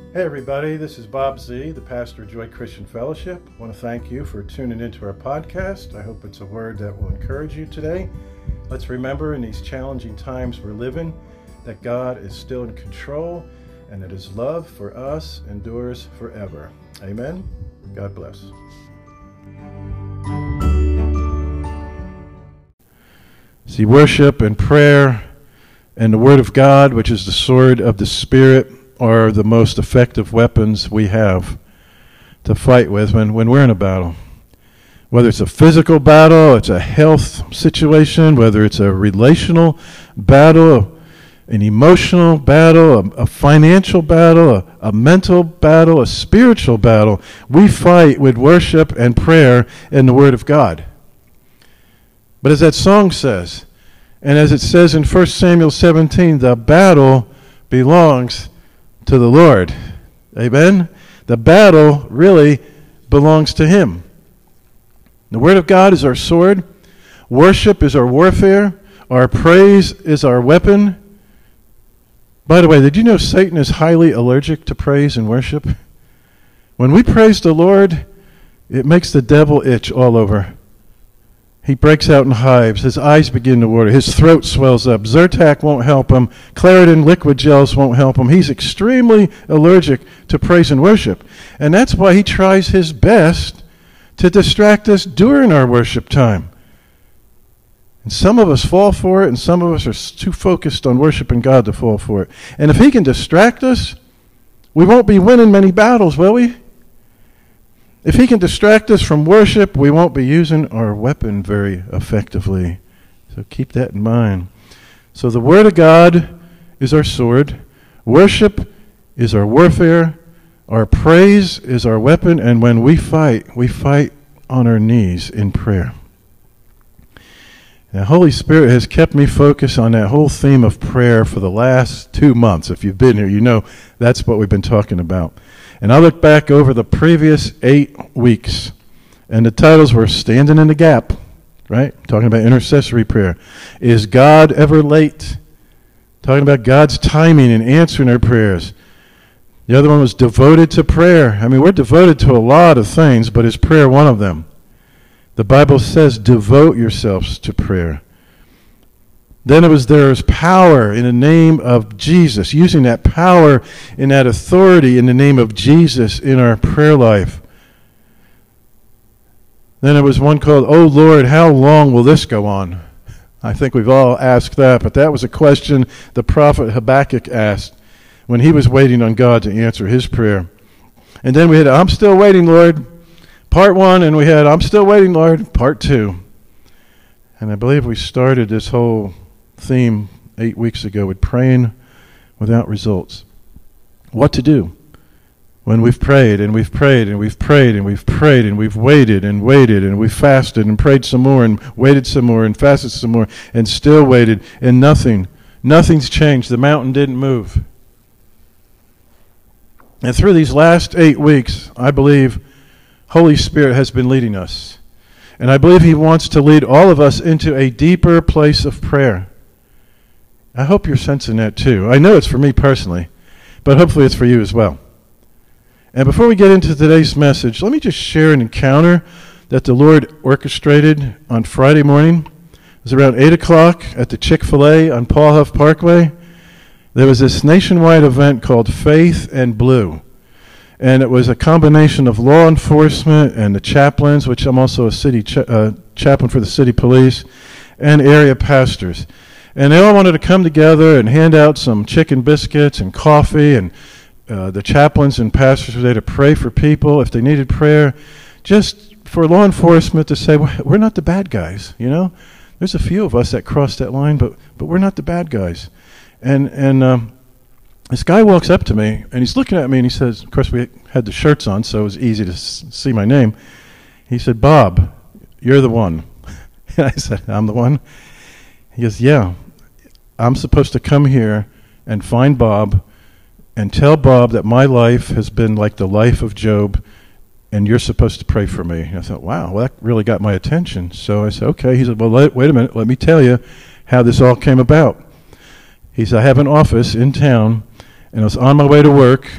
Hey everybody, this is Bob Z, the pastor of Joy Christian Fellowship. I want to thank you for tuning into our podcast. I hope it's a word that will encourage you today. Let's remember in these challenging times we're living that God is still in control and that His love for us endures forever. Amen. God bless. See, worship and prayer and the Word of God, which is the sword of the Spirit, are the most effective weapons we have to fight with when we're in a battle. Whether it's a physical battle, it's a health situation, whether it's a relational battle, an emotional battle, a financial battle, a mental battle, a spiritual battle, we fight with worship and prayer and the Word of God. But as that song says, and as it says in 1 Samuel 17, the battle belongs to the Lord. Amen? The battle really belongs to Him. The Word of God is our sword. Worship is our warfare. Our praise is our weapon. By the way, did you know Satan is highly allergic to praise and worship? When we praise the Lord, it makes the devil itch all over. He breaks out in hives. His eyes begin to water. His throat swells up. Zyrtec won't help him. Claritin liquid gels won't help him. He's extremely allergic to praise and worship. And that's why he tries his best to distract us during our worship time. And some of us fall for it, and some of us are too focused on worshiping God to fall for it. And if he can distract us, we won't be winning many battles, will we? If he can distract us from worship, we won't be using our weapon very effectively. So keep that in mind. So the Word of God is our sword. Worship is our warfare. Our praise is our weapon. And when we fight on our knees in prayer. The Holy Spirit has kept me focused on that whole theme of prayer for the last 2 months. If you've been here, you know that's what we've been talking about. And I look back over the previous 8 weeks, and the titles were Standing in the Gap, right? Talking about intercessory prayer. Is God ever late? Talking about God's timing and answering our prayers. The other one was Devoted to Prayer. I mean, we're devoted to a lot of things, but is prayer one of them? The Bible says, devote yourselves to prayer. Then there's power in the name of Jesus, using that power and that authority in the name of Jesus in our prayer life. Then there was one called, Oh Lord, how long will this go on? I think we've all asked that, but that was a question the prophet Habakkuk asked when he was waiting on God to answer his prayer. And then we had, I'm still waiting, Lord, part 1, and we had, I'm still waiting, Lord, part 2. And I believe we started this whole theme 8 weeks ago with praying without results. What to do when we've prayed and we've prayed and we've prayed and we've prayed and we've waited and waited and we've fasted and prayed some more and waited some more and fasted some more and still waited and nothing's changed. The mountain didn't move. And through these last 8 weeks, I believe Holy Spirit has been leading us. And I believe He wants to lead all of us into a deeper place of prayer. I hope you're sensing that too. I know it's for me personally, but hopefully it's for you as well. And before we get into today's message, let me just share an encounter that the Lord orchestrated on Friday morning. It was around 8 o'clock at the Chick-fil-A on Paul Huff Parkway. There was this nationwide event called Faith and Blue. And it was a combination of law enforcement and the chaplains, which I'm also a city chaplain for the city police, and area pastors. And they all wanted to come together and hand out some chicken biscuits and coffee, and the chaplains and pastors were there to pray for people if they needed prayer, just for law enforcement to say, we're not the bad guys, you know? There's a few of us that crossed that line, but we're not the bad guys. And this guy walks up to me, and he's looking at me, and he says, of course, we had the shirts on, so it was easy to see my name. He said, Bob, you're the one. And I said, I'm the one? He goes, yeah, I'm supposed to come here and find Bob and tell Bob that my life has been like the life of Job, and you're supposed to pray for me. And I thought, wow, well, that really got my attention. So I said, okay. He said, well, wait a minute, let me tell you how this all came about. He said, I have an office in town, and I was on my way to work,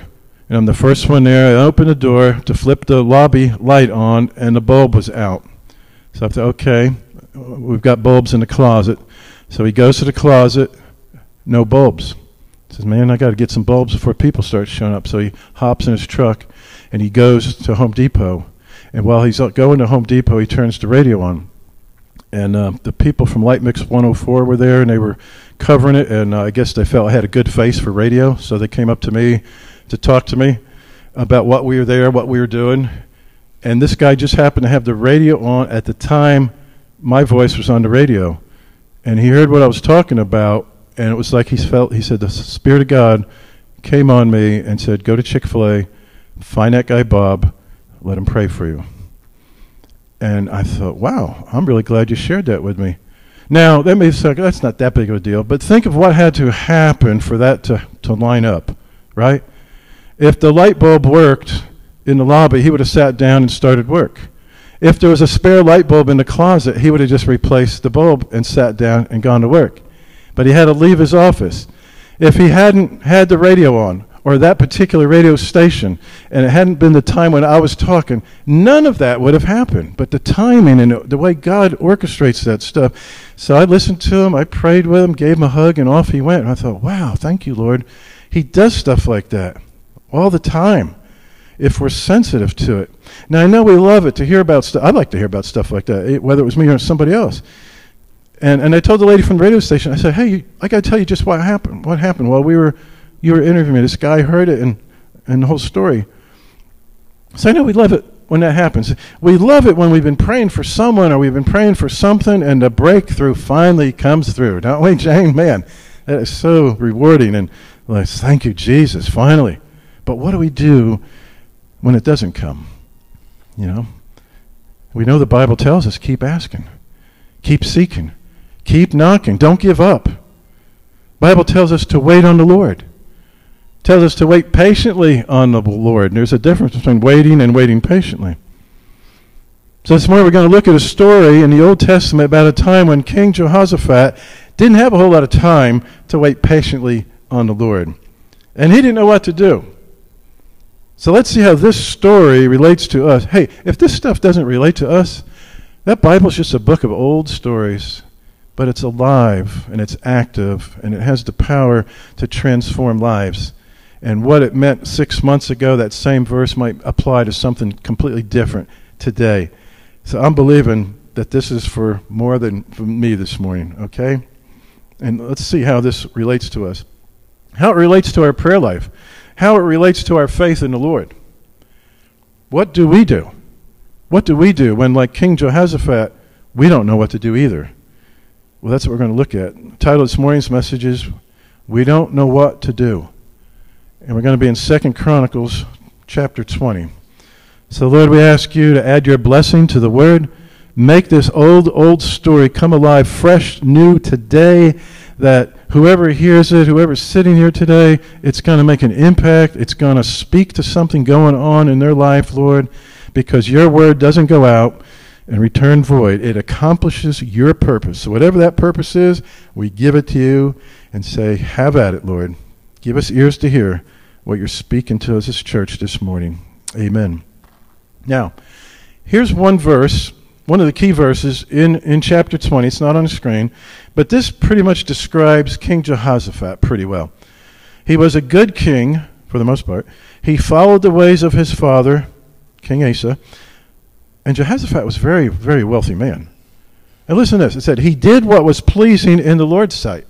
And I'm the first one there. I open the door to flip the lobby light on, and the bulb was out. So I thought, okay, we've got bulbs in the closet. So he goes to the closet, no bulbs. He says, man, I got to get some bulbs before people start showing up. So he hops in his truck, and he goes to Home Depot. And while he's going to Home Depot, he turns the radio on. And the people from Light Mix 104 were there, and they were covering it. And I guess they felt I had a good face for radio, so they came up to me to talk to me about what we were there, what we were doing. And this guy just happened to have the radio on at the time my voice was on the radio. And he heard what I was talking about, and it was like he said, the Spirit of God came on me and said, go to Chick-fil-A, find that guy Bob, let him pray for you. And I thought, wow, I'm really glad you shared that with me. Now, that may sound, that's not that big of a deal, but think of what had to happen for that to line up, right? If the light bulb worked in the lobby, he would have sat down and started work. If there was a spare light bulb in the closet, he would have just replaced the bulb and sat down and gone to work. But he had to leave his office. If he hadn't had the radio on, or that particular radio station, and it hadn't been the time when I was talking, none of that would have happened. But the timing and the way God orchestrates that stuff. So I listened to him, I prayed with him, gave him a hug, and off he went. And I thought, wow, thank you, Lord. He does stuff like that all the time if we're sensitive to it. Now, I know we love it to hear about stuff. I'd like to hear about stuff like that, whether it was me or somebody else. And I told the lady from the radio station, I said, hey, I got to tell you just what happened. What happened? Well, you were interviewing me. This guy heard it and the whole story. So I know we love it when that happens. We love it when we've been praying for someone or we've been praying for something and the breakthrough finally comes through. Don't we, Jane? Man, that is so rewarding. And like, thank you, Jesus, finally. But what do we do when it doesn't come? You know? We know the Bible tells us keep asking, keep seeking, keep knocking. Don't give up. Bible tells us to wait on the Lord. Tells us to wait patiently on the Lord. And there's a difference between waiting and waiting patiently. So this morning we're going to look at a story in the Old Testament about a time when King Jehoshaphat didn't have a whole lot of time to wait patiently on the Lord. And he didn't know what to do. So let's see how this story relates to us. Hey, if this stuff doesn't relate to us, that Bible's just a book of old stories. But it's alive and it's active and it has the power to transform lives. And what it meant 6 months ago, that same verse might apply to something completely different today. So I'm believing that this is for more than for me this morning, okay? And let's see how this relates to us. How it relates to our prayer life. How it relates to our faith in the Lord. What do we do? What do we do when, like King Jehoshaphat, we don't know what to do either? Well, that's what we're going to look at. The title of this morning's message is, We Don't Know What to Do. And we're going to be in 2 Chronicles chapter 20. So, Lord, we ask you to add your blessing to the word. Make this old story come alive, fresh, new today, that whoever hears it, whoever's sitting here today, it's going to make an impact. It's going to speak to something going on in their life, Lord, because your word doesn't go out and return void. It accomplishes your purpose. So whatever that purpose is, we give it to you and say, have at it, Lord. Give us ears to hear what you're speaking to us as church this morning. Amen. Now, here's one verse, one of the key verses in chapter 20. It's not on the screen, but this pretty much describes King Jehoshaphat pretty well. He was a good king, for the most part. He followed the ways of his father, King Asa. And Jehoshaphat was a very, very wealthy man. And listen to this. It said, he did what was pleasing in the Lord's sight.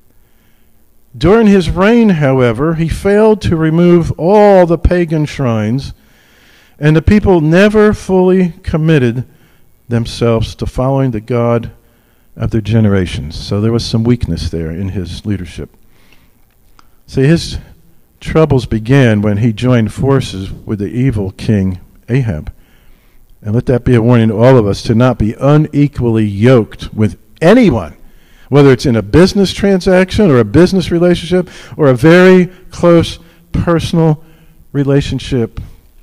During his reign, however, he failed to remove all the pagan shrines, and the people never fully committed themselves to following the God of their generations. So there was some weakness there in his leadership. See, his troubles began when he joined forces with the evil king Ahab. And let that be a warning to all of us to not be unequally yoked with anyone, whether it's in a business transaction or a business relationship or a very close personal relationship.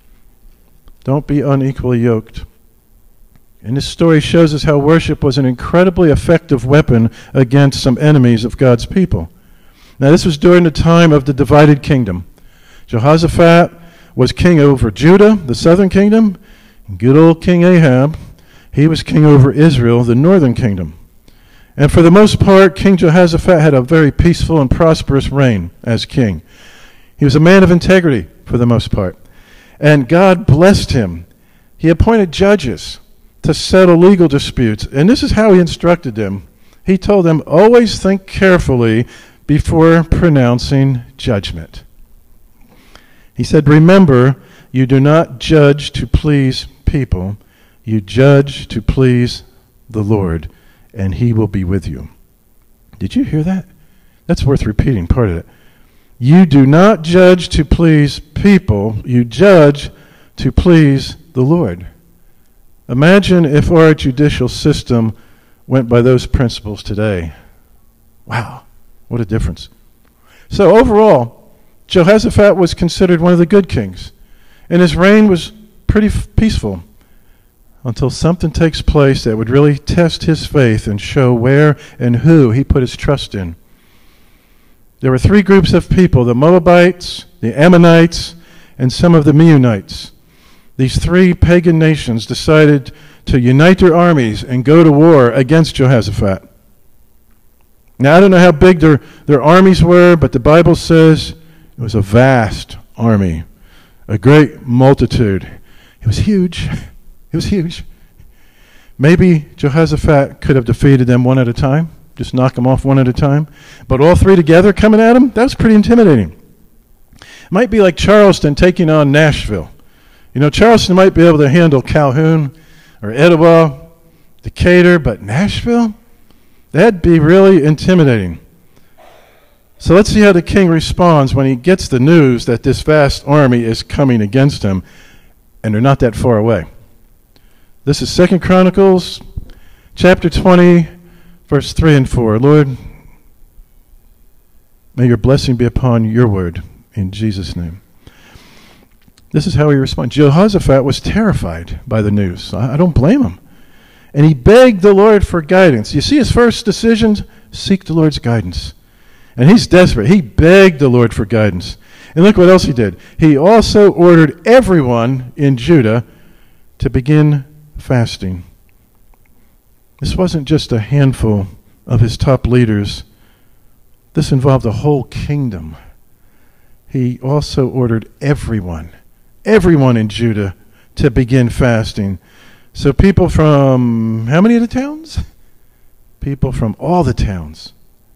Don't be unequally yoked. And this story shows us how worship was an incredibly effective weapon against some enemies of God's people. Now, this was during the time of the divided kingdom. Jehoshaphat was king over Judah, the southern kingdom. Good old King Ahab, he was king over Israel, the northern kingdom. And for the most part, King Jehoshaphat had a very peaceful and prosperous reign as king. He was a man of integrity for the most part. And God blessed him. He appointed judges to settle legal disputes. And this is how he instructed them. He told them, always think carefully before pronouncing judgment. He said, remember, you do not judge to please people. You judge to please the Lord, and he will be with you. Did you hear that? That's worth repeating, part of it. You do not judge to please people. You judge to please the Lord. Imagine if our judicial system went by those principles today. Wow, what a difference. So overall, Jehoshaphat was considered one of the good kings, and his reign was pretty peaceful until something takes place that would really test his faith and show where and who he put his trust in. There were three groups of people, the Moabites, the Ammonites, and some of the Meunites. These three pagan nations decided to unite their armies and go to war against Jehoshaphat. Now, I don't know how big their armies were, but the Bible says it was a vast army, a great multitude. It was huge. It was huge. Maybe Jehoshaphat could have defeated them one at a time, just knock them off one at a time. But all three together coming at him, that was pretty intimidating. It might be like Charleston taking on Nashville. You know, Charleston might be able to handle Calhoun or Etowah, Decatur, but Nashville? That'd be really intimidating. So let's see how the king responds when he gets the news that this vast army is coming against him, and they're not that far away. This is 2 Chronicles chapter 20, verse 3 and 4. Lord, may your blessing be upon your word in Jesus' name. This is how he responds. Jehoshaphat was terrified by the news. I don't blame him. And he begged the Lord for guidance. You see his first decision? Seek the Lord's guidance. And he's desperate. He begged the Lord for guidance. And look what else he did. He also ordered everyone in Judah to begin fasting. This wasn't just a handful of his top leaders. This involved a whole kingdom. He also ordered everyone in Judah to begin fasting. So people from how many of the towns? People from all the towns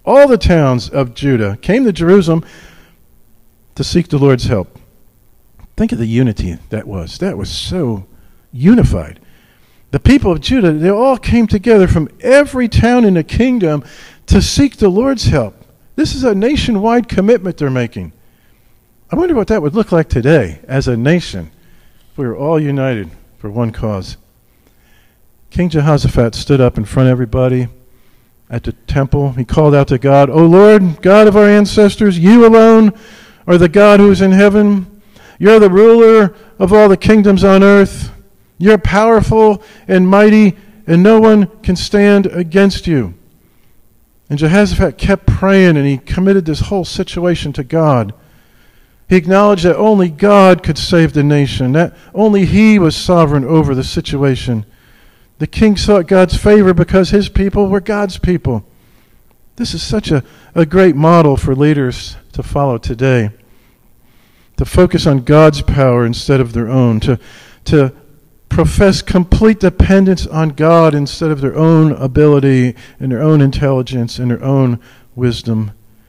of Judah came to Jerusalem to seek the Lord's help. Think of the unity that was. That was so unified. The people of Judah, they all came together from every town in the kingdom to seek the Lord's help. This is a nationwide commitment they're making. I wonder what that would look like today as a nation if we were all united for one cause. King Jehoshaphat stood up in front of everybody at the temple. He called out to God, O Lord, God of our ancestors, you alone are the God who is in heaven. You're the ruler of all the kingdoms on earth. You're powerful and mighty, and no one can stand against you. And Jehoshaphat kept praying, and he committed this whole situation to God. He acknowledged that only God could save the nation, that only he was sovereign over the situation. The king sought God's favor because his people were God's people. This is such a great model for leaders to follow today. To focus on God's power instead of their own. To profess complete dependence on God instead of their own ability and their own intelligence and their own wisdom.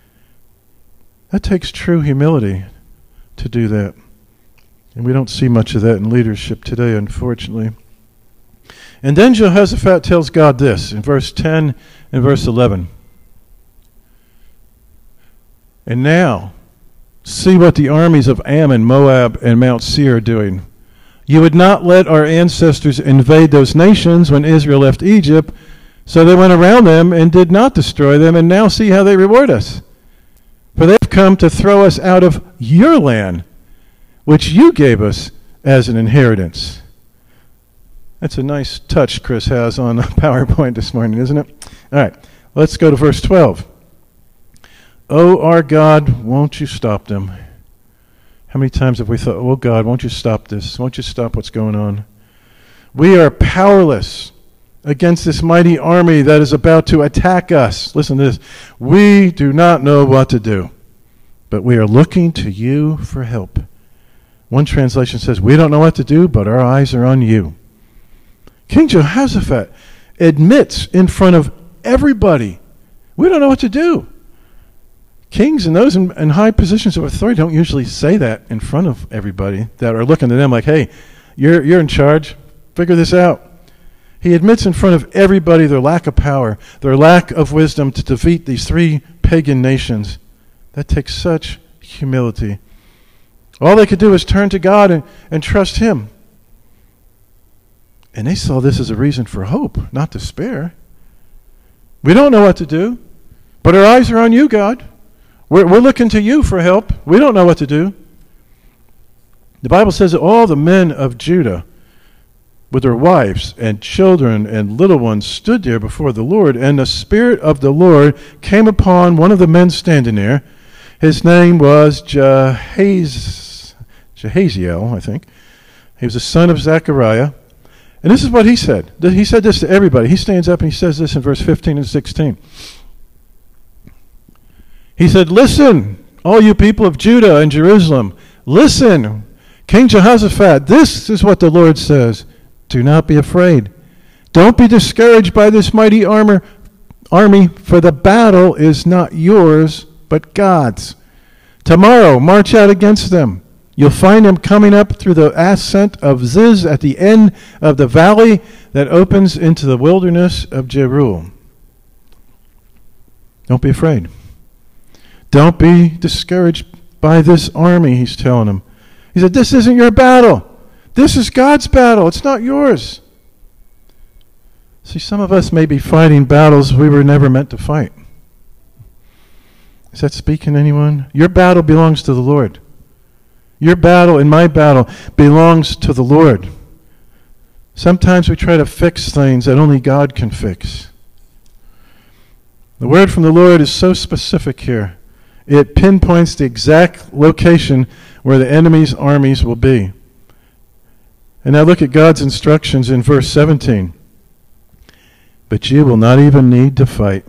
That takes true humility to do that. And we don't see much of that in leadership today, unfortunately. And then Jehoshaphat tells God this in verse 10 and verse 11. And now, see what the armies of Ammon, Moab, and Mount Seir are doing. You would not let our ancestors invade those nations when Israel left Egypt, so they went around them and did not destroy them, and now see how they reward us. For they've come to throw us out of your land, which you gave us as an inheritance. That's a nice touch Chris has on PowerPoint this morning, isn't it? All right, let's go to verse 12. Oh, our God, won't you stop them? How many times have we thought, oh God, won't you stop this? Won't you stop what's going on? We are powerless against this mighty army that is about to attack us. Listen to this. We do not know what to do, but we are looking to you for help. One translation says, we don't know what to do, but our eyes are on you. King Jehoshaphat admits in front of everybody, we don't know what to do. Kings and those in high positions of authority don't usually say that in front of everybody that are looking to them like, hey, you're in charge. Figure this out. He admits in front of everybody their lack of power, their lack of wisdom to defeat these three pagan nations. That takes such humility. All they could do is turn to God and trust Him. And they saw this as a reason for hope, not despair. We don't know what to do, but our eyes are on you, God. We're looking to you for help. We don't know what to do. The Bible says that all the men of Judah, with their wives and children and little ones, stood there before the Lord, and the Spirit of the Lord came upon one of the men standing there. His name was Jehaziel, I think. He was the son of Zechariah. And this is what he said. He said this to everybody. He stands up and he says this in verse 15 and 16. He said, listen, all you people of Judah and Jerusalem, listen, King Jehoshaphat, this is what the Lord says. Do not be afraid. Don't be discouraged by this mighty army, for the battle is not yours, but God's. Tomorrow, march out against them. You'll find them coming up through the ascent of Ziz at the end of the valley that opens into the wilderness of Jeruel. Don't be afraid. Don't be discouraged by this army, he's telling them. He said, this isn't your battle. This is God's battle. It's not yours. See, some of us may be fighting battles we were never meant to fight. Is that speaking to anyone? Your battle belongs to the Lord. Your battle and my battle belongs to the Lord. Sometimes we try to fix things that only God can fix. The word from the Lord is so specific here. It pinpoints the exact location where the enemy's armies will be. And now look at God's instructions in verse 17. But you will not even need to fight.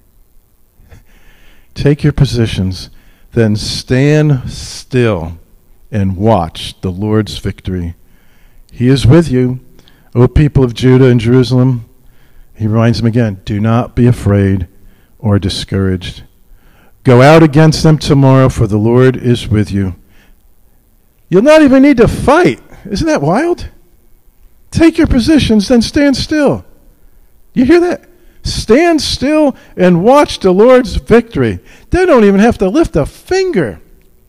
Take your positions, then stand still and watch the Lord's victory. He is with you, O people of Judah and Jerusalem. He reminds them again, do not be afraid or discouraged. Go out against them tomorrow, for the Lord is with you. You'll not even need to fight. Isn't that wild? Take your positions, then stand still. You hear that? Stand still and watch the Lord's victory. They don't even have to lift a finger.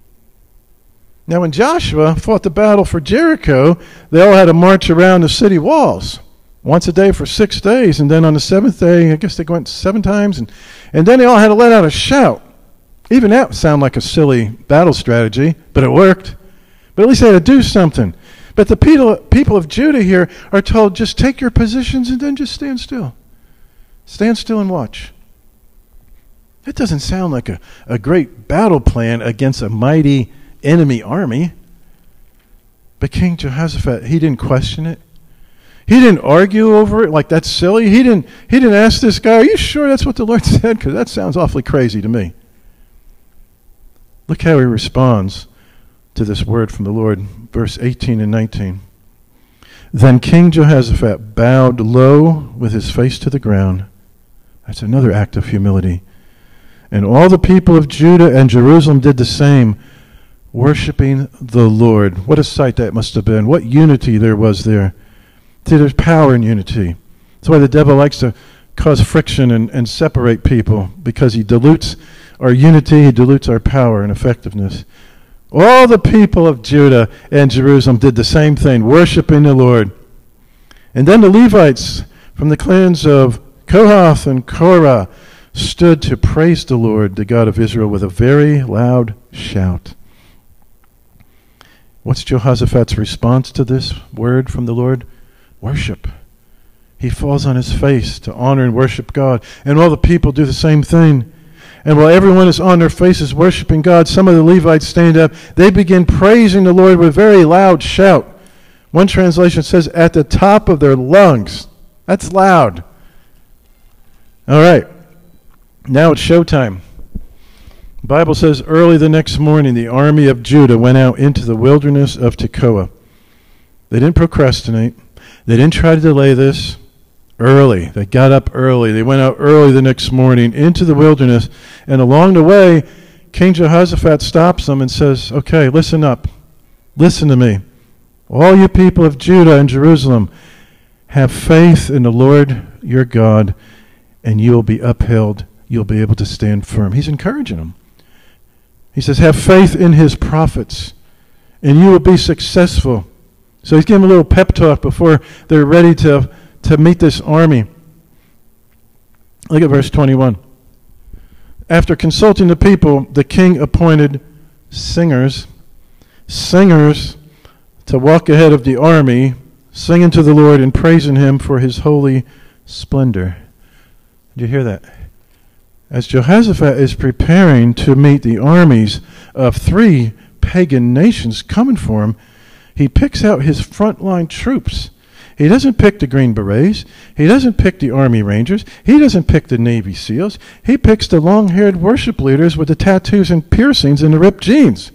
Now, when Joshua fought the battle for Jericho, they all had to march around the city walls once a day for 6 days, and then on the seventh day, I guess they went 7 times, and then they all had to let out a shout. Even that would sound like a silly battle strategy, but it worked. But at least they had to do something. But the people of Judah here are told, just take your positions and then just stand still. Stand still and watch. That doesn't sound like a great battle plan against a mighty enemy army. But King Jehoshaphat, he didn't question it. He didn't argue over it like that's silly. He didn't ask this guy, are you sure that's what the Lord said? Because that sounds awfully crazy to me. Look how he responds to this word from the Lord, verse 18 and 19. Then King Jehoshaphat bowed low with his face to the ground. That's another act of humility. And all the people of Judah and Jerusalem did the same, worshiping the Lord. What a sight that must have been. What unity there was there. See, there's power in unity. That's why the devil likes to cause friction and separate people, because he dilutes our unity, he dilutes our power and effectiveness. All the people of Judah and Jerusalem did the same thing, worshiping the Lord. And then the Levites from the clans of Kohath and Korah stood to praise the Lord, the God of Israel, with a very loud shout. What's Jehoshaphat's response to this word from the Lord? Worship. He falls on his face to honor and worship God. And all the people do the same thing. And while everyone is on their faces worshiping God, some of the Levites stand up. They begin praising the Lord with a very loud shout. One translation says, at the top of their lungs. That's loud. All right. Now it's showtime. The Bible says, early the next morning, the army of Judah went out into the wilderness of Tekoa. They didn't procrastinate. They didn't try to delay this. Early. They got up early. They went out early the next morning into the wilderness. And along the way, King Jehoshaphat stops them and says, okay, listen up. Listen to me. All you people of Judah and Jerusalem, have faith in the Lord your God, and you will be upheld. You'll be able to stand firm. He's encouraging them. He says, have faith in his prophets, and you will be successful. So he's giving them a little pep talk before they're ready to meet this army. Look at verse 21. After consulting the people, the king appointed singers to walk ahead of the army, singing to the Lord and praising him for his holy splendor. Did you hear that? As Jehoshaphat is preparing to meet the armies of 3 pagan nations coming for him, he picks out his frontline troops. He doesn't pick the Green Berets. He doesn't pick the Army Rangers. He doesn't pick the Navy SEALs. He picks the long-haired worship leaders with the tattoos and piercings and the ripped jeans.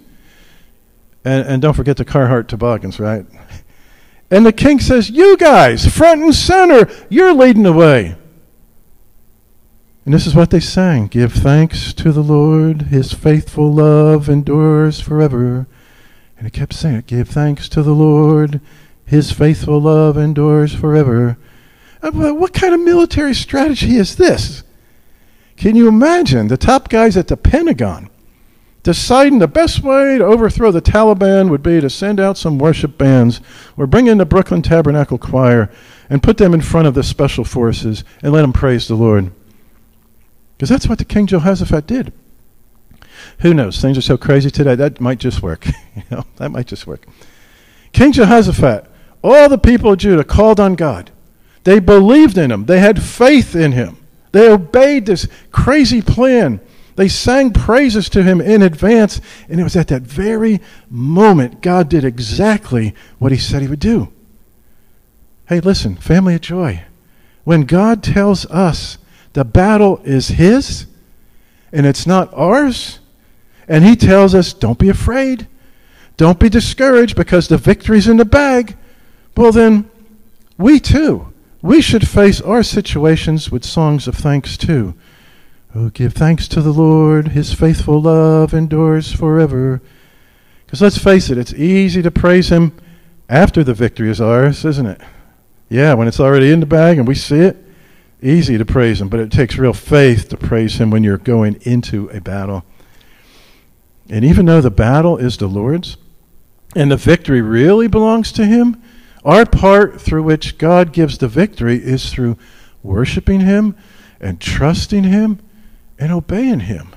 And don't forget the Carhartt toboggans, right? And the king says, you guys, front and center, you're leading the way. And this is what they sang. Give thanks to the Lord, his faithful love endures forever. And it kept saying it. Give thanks to the Lord, his faithful love endures forever. What kind of military strategy is this? Can you imagine the top guys at the Pentagon deciding the best way to overthrow the Taliban would be to send out some worship bands or bring in the Brooklyn Tabernacle Choir and put them in front of the special forces and let them praise the Lord? Because that's what the King Jehoshaphat did. Who knows? Things are so crazy today, that might just work. That might just work. King Jehoshaphat, all the people of Judah called on God. They believed in him. They had faith in him. They obeyed this crazy plan. They sang praises to him in advance, and it was at that very moment God did exactly what he said he would do. Hey, listen, family of joy. When God tells us the battle is his, and it's not ours, and he tells us, don't be afraid, don't be discouraged because the victory's in the bag, well then, we too, we should face our situations with songs of thanks too. Oh, give thanks to the Lord, his faithful love endures forever. Because let's face it, it's easy to praise him after the victory is ours, isn't it? Yeah, when it's already in the bag and we see it, easy to praise him, but it takes real faith to praise him when you're going into a battle. And even though the battle is the Lord's, and the victory really belongs to him, our part through which God gives the victory is through worshiping him and trusting him and obeying him.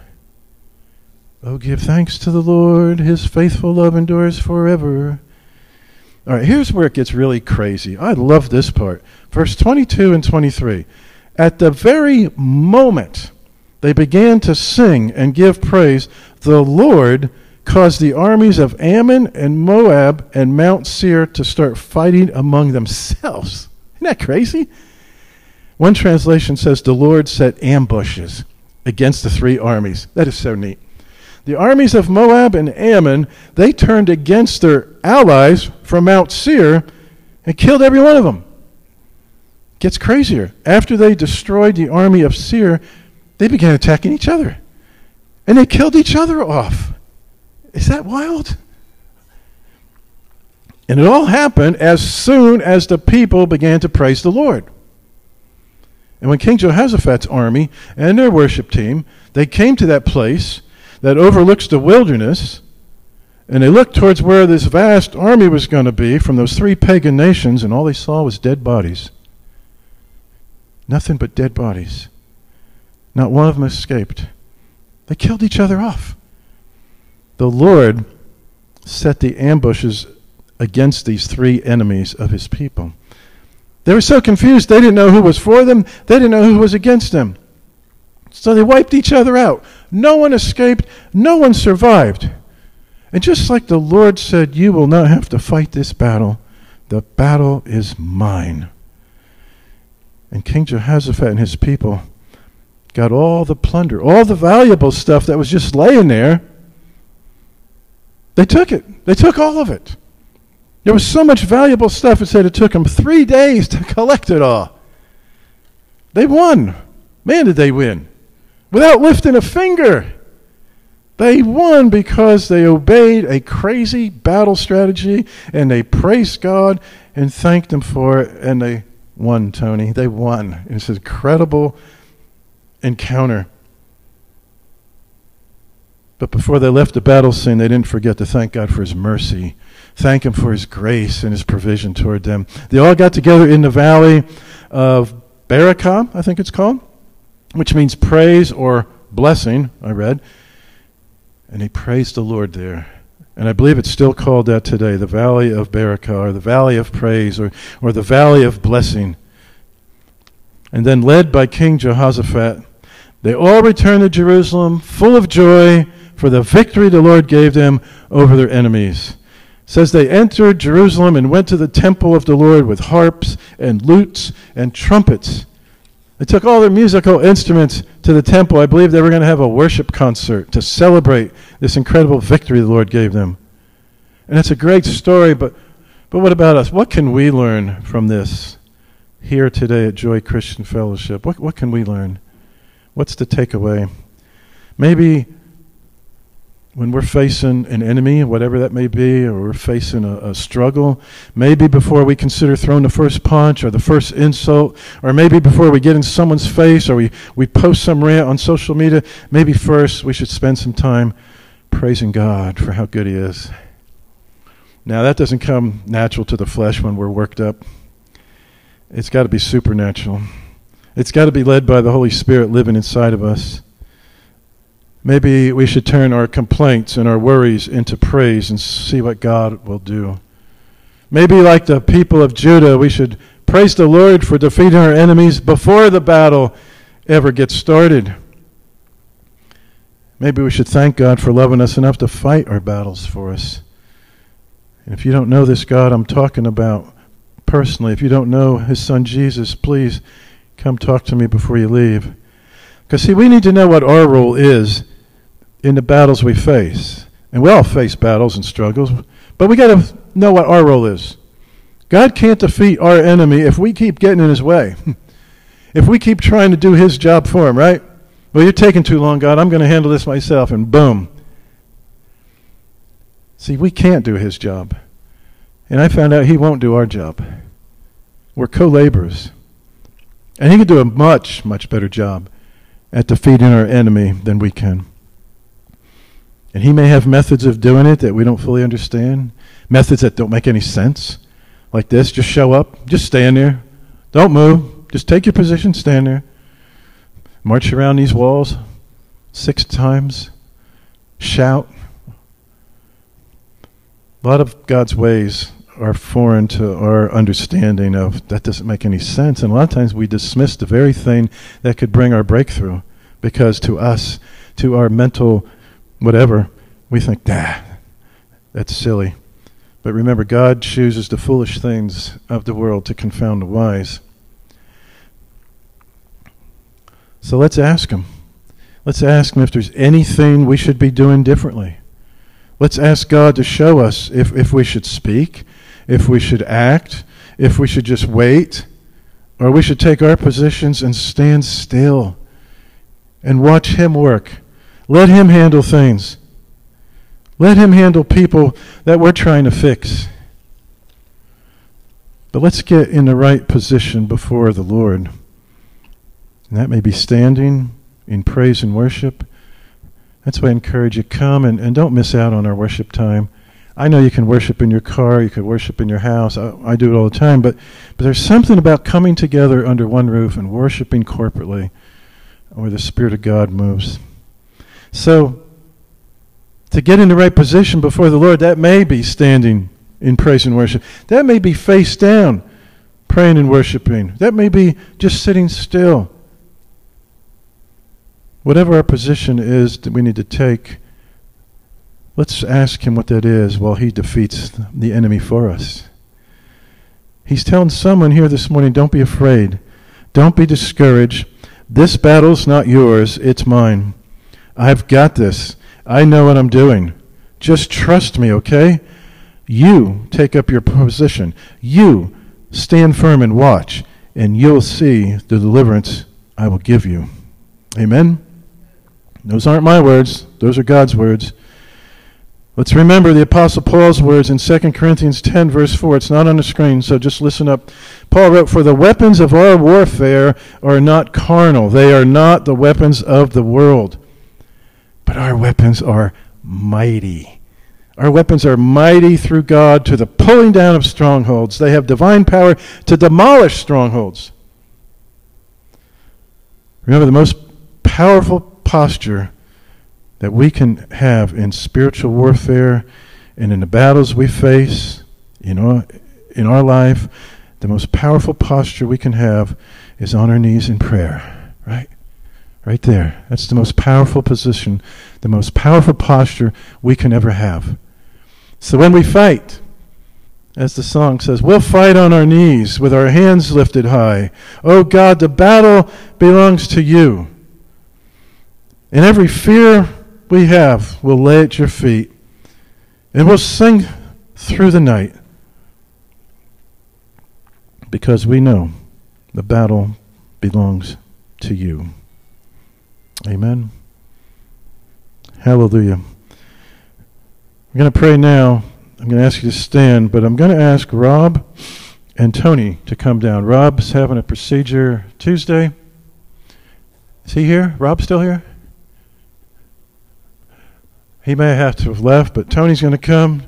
Oh, give thanks to the Lord, his faithful love endures forever. All right, here's where it gets really crazy. I love this part. Verse 22 and 23. At the very moment they began to sing and give praise, the Lord caused the armies of Ammon and Moab and Mount Seir to start fighting among themselves. Isn't that crazy? One translation says the Lord set ambushes against the 3 armies. That is so neat. The armies of Moab and Ammon, they turned against their allies from Mount Seir and killed every one of them. Gets crazier. After they destroyed the army of Seir, they began attacking each other. And they killed each other off. Is that wild? And it all happened as soon as the people began to praise the Lord. And when King Jehoshaphat's army and their worship team, they came to that place that overlooks the wilderness, and they looked towards where this vast army was going to be from those 3 pagan nations, and all they saw was dead bodies. Nothing but dead bodies. Not one of them escaped. They killed each other off. The Lord set the ambushes against these 3 enemies of his people. They were so confused, they didn't know who was for them, they didn't know who was against them. So they wiped each other out. No one escaped. No one survived. And just like the Lord said, you will not have to fight this battle. The battle is mine. And King Jehoshaphat and his people got all the plunder, all the valuable stuff that was just laying there. They took it. They took all of it. There was so much valuable stuff, it said it took them 3 days to collect it all. They won. Man, did they win. Without lifting a finger. They won because they obeyed a crazy battle strategy, and they praised God and thanked Him for it, and they won, Tony. They won. It's an incredible encounter. But before they left the battle scene, they didn't forget to thank God for His mercy. Thank Him for His grace and His provision toward them. They all got together in the valley of Berakah, I think it's called, which means praise or blessing, I read. And they praised the Lord there. And I believe it's still called that today, the Valley of Berakah, or the Valley of Praise, or the Valley of Blessing. And then led by King Jehoshaphat, they all returned to Jerusalem full of joy for the victory the Lord gave them over their enemies. It says they entered Jerusalem and went to the temple of the Lord with harps and lutes and trumpets. They took all their musical instruments to the temple. I believe they were going to have a worship concert to celebrate this incredible victory the Lord gave them. And it's a great story, but what about us? What can we learn from this here today at Joy Christian Fellowship? What can we learn? What's the takeaway? Maybe when we're facing an enemy, whatever that may be, or we're facing a struggle, maybe before we consider throwing the first punch or the first insult, or maybe before we get in someone's face or we post some rant on social media, maybe first we should spend some time praising God for how good He is. Now, that doesn't come natural to the flesh when we're worked up. It's got to be supernatural. It's got to be led by the Holy Spirit living inside of us. Maybe we should turn our complaints and our worries into praise and see what God will do. Maybe like the people of Judah, we should praise the Lord for defeating our enemies before the battle ever gets started. Maybe we should thank God for loving us enough to fight our battles for us. And if you don't know this God I'm talking about personally, if you don't know His Son Jesus, please come talk to me before you leave. Because, see, we need to know what our role is in the battles we face. And we all face battles and struggles, but we got to know what our role is. God can't defeat our enemy if we keep getting in His way. If we keep trying to do His job for Him, right? Well, you're taking too long, God. I'm going to handle this myself, and boom. See, we can't do His job. And I found out He won't do our job. We're co-laborers. And He can do a much, much better job at defeating our enemy than we can. And He may have methods of doing it that we don't fully understand, methods that don't make any sense, like this. Just show up, just stand there, don't move, just take your position, stand there, march around these walls 6 times, shout. A lot of God's ways are foreign to our understanding of that doesn't make any sense. And a lot of times we dismiss the very thing that could bring our breakthrough because to us, to our mental whatever, we think, that's silly. But remember, God chooses the foolish things of the world to confound the wise. So let's ask Him. Let's ask Him if there's anything we should be doing differently. Let's ask God to show us if we should speak, if we should act, if we should just wait, or we should take our positions and stand still and watch Him work. Let Him handle things. Let Him handle people that we're trying to fix. But let's get in the right position before the Lord. And that may be standing in praise and worship. That's why I encourage you, come and don't miss out on our worship time. I know you can worship in your car, you can worship in your house. I do it all the time, but there's something about coming together under one roof and worshiping corporately where the Spirit of God moves. So, to get in the right position before the Lord, that may be standing in praise and worship. That may be face down, praying and worshiping. That may be just sitting still. Whatever our position is that we need to take, let's ask him what that is while he defeats the enemy for us. He's telling someone here this morning, don't be afraid. Don't be discouraged. This battle's not yours, it's mine. I've got this. I know what I'm doing. Just trust me, okay? You take up your position. You stand firm and watch, and you'll see the deliverance I will give you. Amen? Those aren't my words. Those are God's words. Let's remember the Apostle Paul's words in 2 Corinthians 10, verse 4. It's not on the screen, so just listen up. Paul wrote, "For the weapons of our warfare are not carnal. They are not the weapons of the world. But our weapons are mighty. Our weapons are mighty through God to the pulling down of strongholds. They have divine power to demolish strongholds." Remember, the most powerful posture that we can have in spiritual warfare and in the battles we face in our life, the most powerful posture we can have is on our knees in prayer, right? Right there. That's the most powerful position, the most powerful posture we can ever have. So when we fight, as the song says, we'll fight on our knees with our hands lifted high. Oh God, the battle belongs to you. And every fear we have, we'll lay at your feet. And we'll sing through the night. Because we know the battle belongs to you. Amen. Hallelujah. I'm going to pray now. I'm going to ask you to stand, but I'm going to ask Rob and Tony to come down. Rob's having a procedure Tuesday. Is he here? Rob still here? He may have to have left, but Tony's going to come.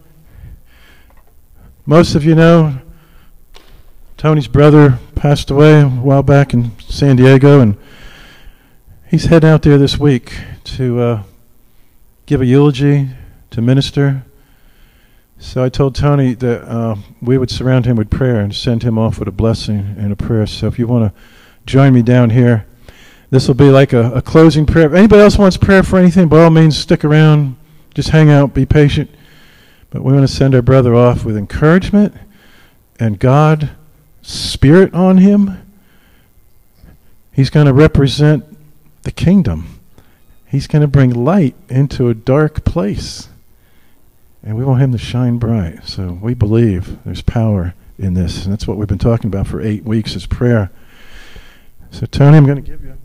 Most of you know Tony's brother passed away a while back in San Diego, and he's heading out there this week to give a eulogy, to minister. So I told Tony that we would surround him with prayer and send him off with a blessing and a prayer. So if you want to join me down here, this will be like a closing prayer. If anybody else wants prayer for anything, by all means, stick around. Just hang out, be patient. But we want to send our brother off with encouragement and God's Spirit on him. He's going to represent the kingdom. He's going to bring light into a dark place. And we want him to shine bright. So we believe there's power in this. And that's what we've been talking about for 8 weeks is prayer. So Tony, I'm going to give you